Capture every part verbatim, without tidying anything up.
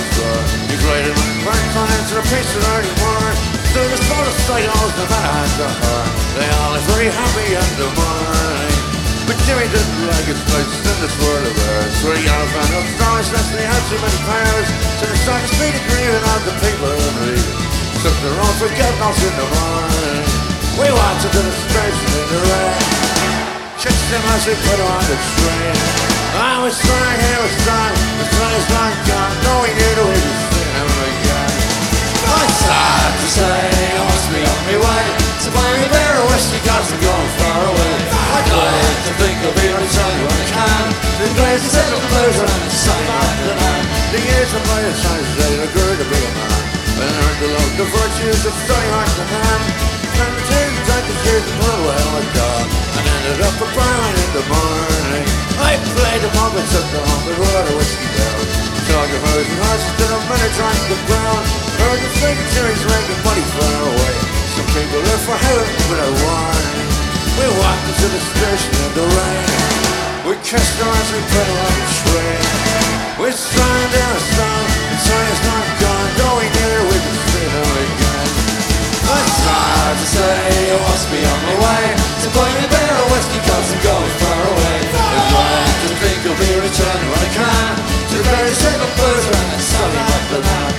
was blood. He graded my work on into the piece of anymore. So the sort of sight always the man had to her. They all are very happy under mine. But Jimmy didn't like his place in this world of ours. Where he all found out stories less than he had too many powers. So they started speeding grieving on the people and reading. Took their own forget-nots in the mind. We walked into the station in the rain. Kissed him as we put on the train. I was trying, he was trying. The train's not gone. No, we knew that we could see him again. It's hard to say, I must be on my way to buy me a beer of whiskey, cause I'm going far away. I'd like to think I'll be returning when I can. The grace is in the blues and I'm sign back the man. The years of my science day, I grew to be a man. And learned to love the virtues of study hard to hand. Spent two twenty years in Little Hell a dog. And ended up a barman in the morning. I played the pub and took the hundred water whiskey down. Talked of hers and horses till a minute drank the brown. Heard the fake cherries making money far away. Some people live for heaven without warning. We walked into the station in the rain. We kissed her as we put her on the train. We sang down a song, the train's not gone. Going near, we can see them again. It's hard to say, I must be on my way to buy me a beer of whiskey, cause I'm going far away. I'd like to think I'll be returning when I can to the very single blues around the sunny Macleod.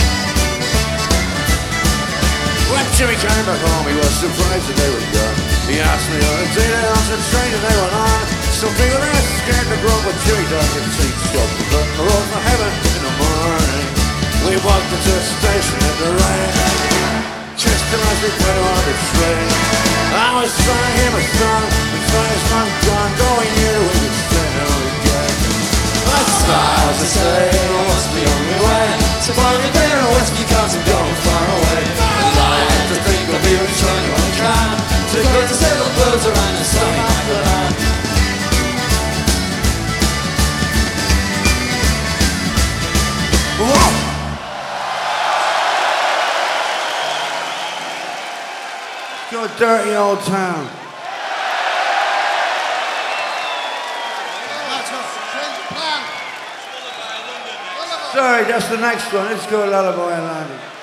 When Jimmy came back home, he was surprised that they were gone. He asked me on a day they on the train and they went on. Some people are scared to grow, but Jimmy doesn't see stuff. But the road for heaven in the morning. We walked into a station in the rain. Kissed him as we put on the train. I was trying to hear my song. The train's not gone. Going here, we can stay now again. It's hard to say, I must be on my way to buy me a beer of whiskey, cause I'm going far away. I'd like to think I'll be returning when I can to the greatest little blues around the sunny Macleod. Whoa! Go dirty old town. Sorry, that's the next one. Let's go Lullaby Landing.